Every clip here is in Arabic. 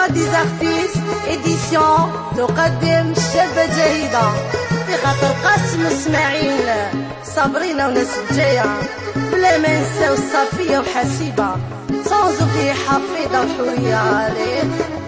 دي زارتيست اديسيون تقدم شابة جيدة في خاطر قاسم اسماعيل صابرين وناس الجاية بلا ما نساو الصافية وحسيبة صوزو فيه حفيظة وحورية عليه.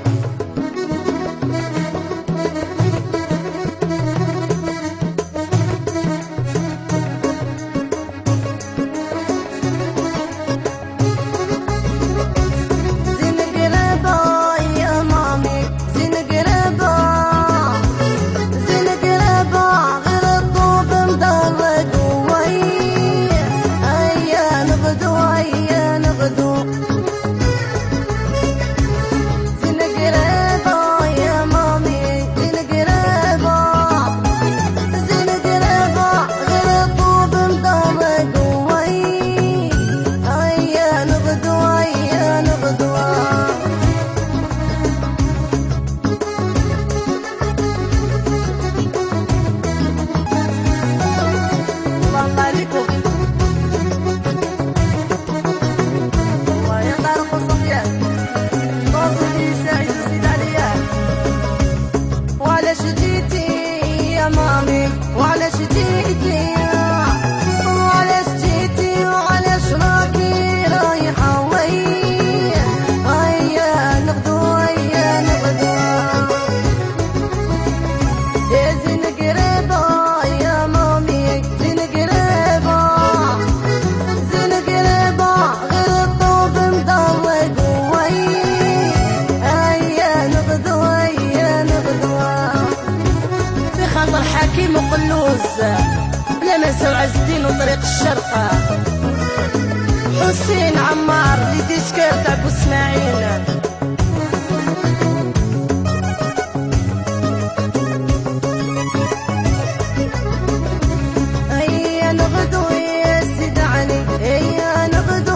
وعلاش جيتي وعلاش جيتي وعلاش راكي رايحة ويا هيا نغدو هيا نغدو يا زين قريبة يا مامي زين قريبة زين قريبة غير الطوب مضوق ويا هيا نغدو هيا نغدو في خاطر حكيم وقلوز بلا ما نساو عز الدين وطريق الشرقة حسين عمار لي ديسكير تاع بو اسماعيل. هيا نغدو يا سيد علي هيا نغدو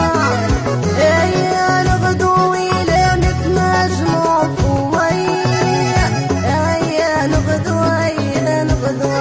هيا نغدو إلى نتنجمو فويا هيا نغدو هيا نغدو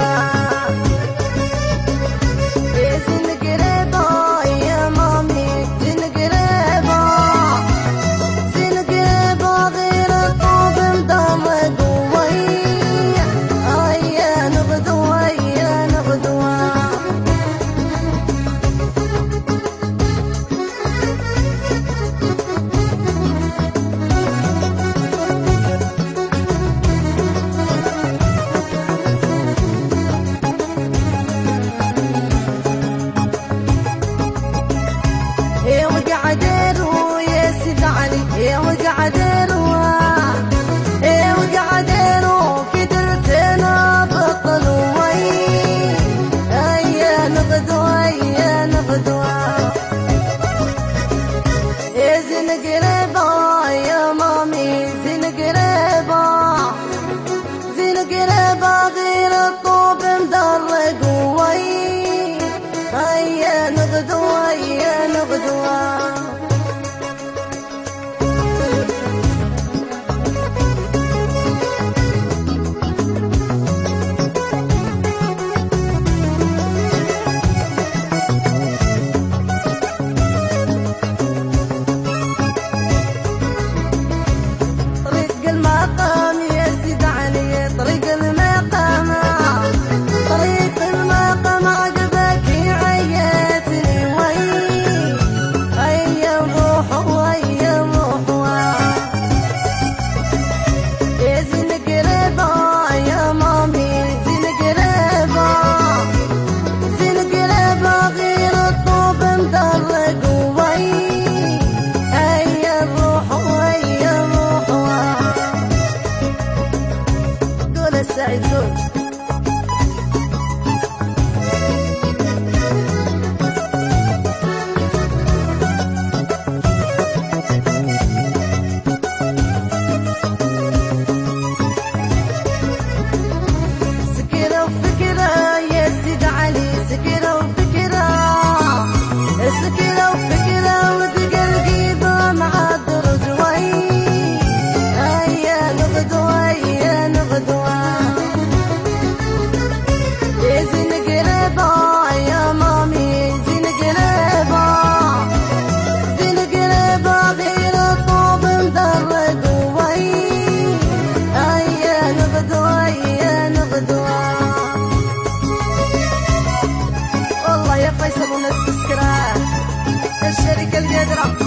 وقعديرو كي درتنا بطل وي هيا نغدو هيا نغدو يا زين قريبة يا مامي زين قريبة زين قريبة غير الطوب مدرق وي هيا نغدو هيا نغدو نادرة